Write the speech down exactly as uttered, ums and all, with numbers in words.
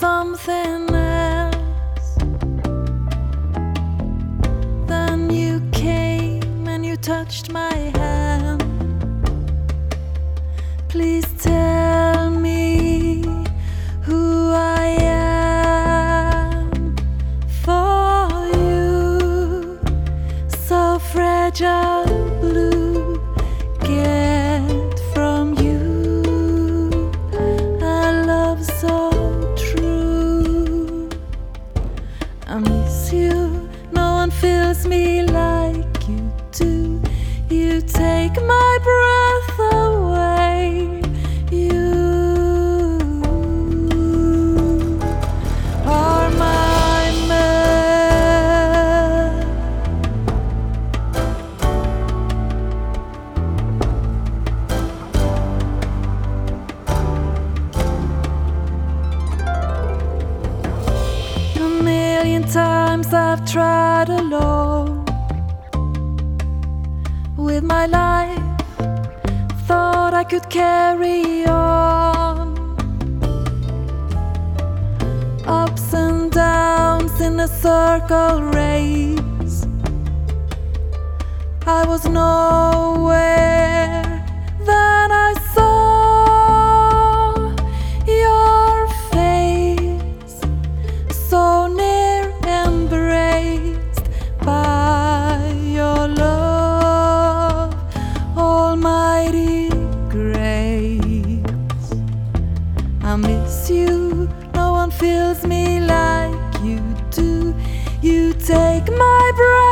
something else. Then you came and you touched my hand. Please tell me who I am for you. So fragile, blue, get from you a love so true. I miss you, no one feels me like you do. You take my breath away. You are my man. A million times I've tried alone with my life, thought I could carry on. Ups and downs in a circle race. I was nowhere, then I saw your face, so near, embraced by your love, almighty grace. I miss you, no one feels me like you do. You take my breath